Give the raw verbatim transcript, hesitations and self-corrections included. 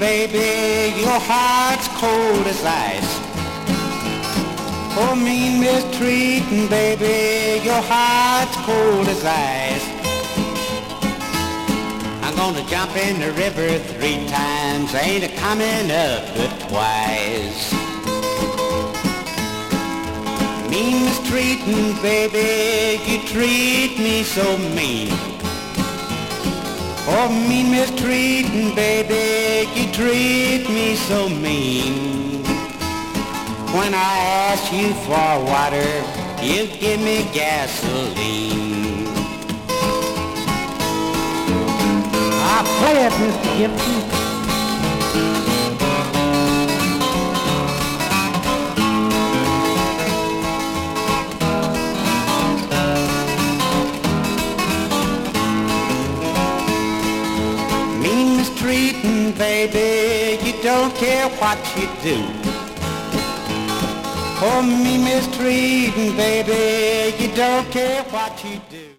baby, your heart's cold as ice. Oh, mean mistreating, baby, your heart's cold as ice. I'm gonna jump in the river three times, ain't a coming up but twice. Mean mistreating, baby, you treat me so mean. Oh, mean mistreating, baby, you treat me so mean. When I ask you for water, you give me gasoline. Ah, play it, Mister Gibson. Mean mistreating, baby, you don't care what you do. Oh, me mistreating, baby, you don't care what you do.